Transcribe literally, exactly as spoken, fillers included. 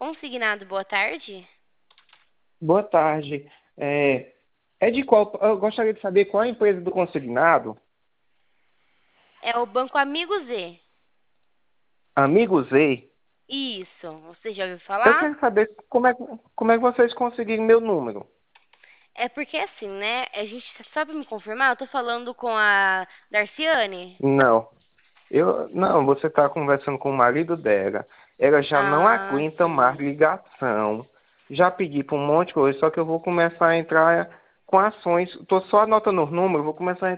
Consignado, boa tarde. Boa tarde. É, é de qual? Eu gostaria de saber qual é a empresa do consignado. É o Banco Amigo Z. Amigo Z. Isso, você já ouviu Eu falar? quero saber como é, que- como é que vocês conseguiram meu número. É porque assim, né? A gente, só pra me confirmar, eu tô falando com a Darciane. Não. Eu, não, você está conversando com o marido dela. Ela já não Ah, aguenta mais sim. ligação. Já pedi para um monte de coisa, só que eu vou começar a entrar com ações. Estou só anotando os números, vou começar a